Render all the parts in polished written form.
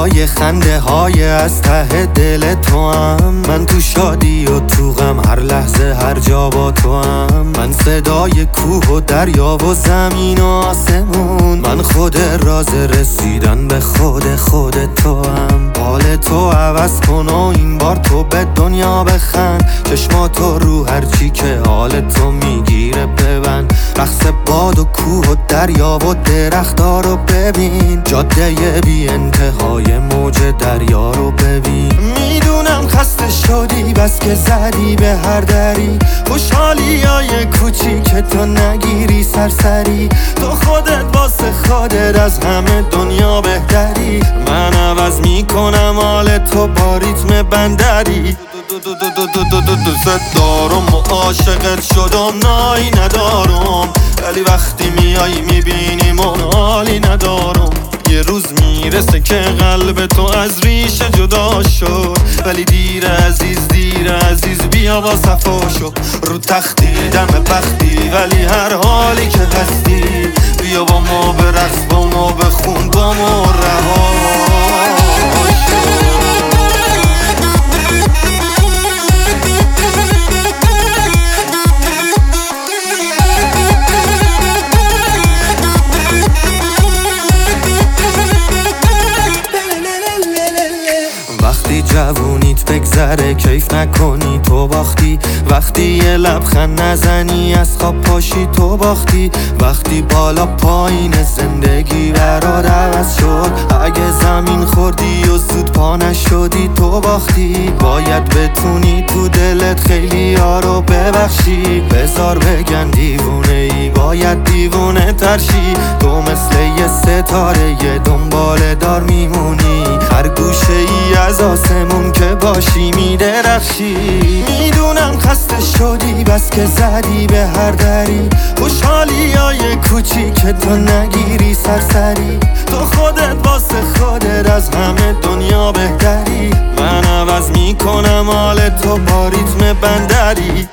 صدای خنده های از ته دل تو هم. من تو شادی و تو غم، هر لحظه هر جا با تو هم. من صدای کوه و دریا و زمین و آسمون. من خود راز رسیدن به خود تو هم. حال تو عوض کن و این بار تو به دنیا بخند. چشماتو رو هرچی که حال تو میگیره ببند. رقص باد و کوه و دریا و درخت‌ها رو ببین. جاده بی انتهای موج دریا رو ببین. میدونم خسته شدی بس که زدی به هر دری. خوشحالی های کوچیک تو نگیری سرسری. تو خودت واسه خودت از همه دنیا بهتری. من عوض میکنم حال تو با ریتم بندری. دوست دارم و عاشقت شدم، نایی ندارم. ولی وقتی میای میبینیم و حالی ندارم. یه روز میرسه که قلب تو از ریشه جدا شد. ولی دیر عزیز بیا با صفا شو. رو تختی دم بختی ولی هر حالی که هستی. بیا با ما به رقص، با ما به خون، با ما رها وقتی جوونیت بگذره کیف نکنی تو باختی. وقتی یه لبخند نزنی از خواب پاشی تو باختی. وقتی بالا پایین زندگی برات عوض شد. اگه زمین خوردی و زود پا نشدی تو باختی. باید بتونی تو دلت خیلی ها رو ببخشی. بذار بگن دیوونه ای، باید دیوونه ترشی. تو مثل یه ستاره یه دنبال دار میمونی. هر گوشه ای از آسمون که باشی میدرخشی. میدونم خسته شدی بس که زدی به هر دری. خوشحالی های کوچیک تو نگیری سرسری. تو خودت واسه خودت از همه دنیا بهتری. من عوض میکنم حال تو با ریتم بندری.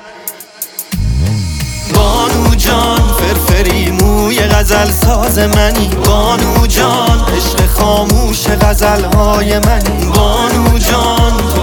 بانو جان فرفری موی غزل ساز منی. بانو جان عشق خاموش غزل های منی. بانو جان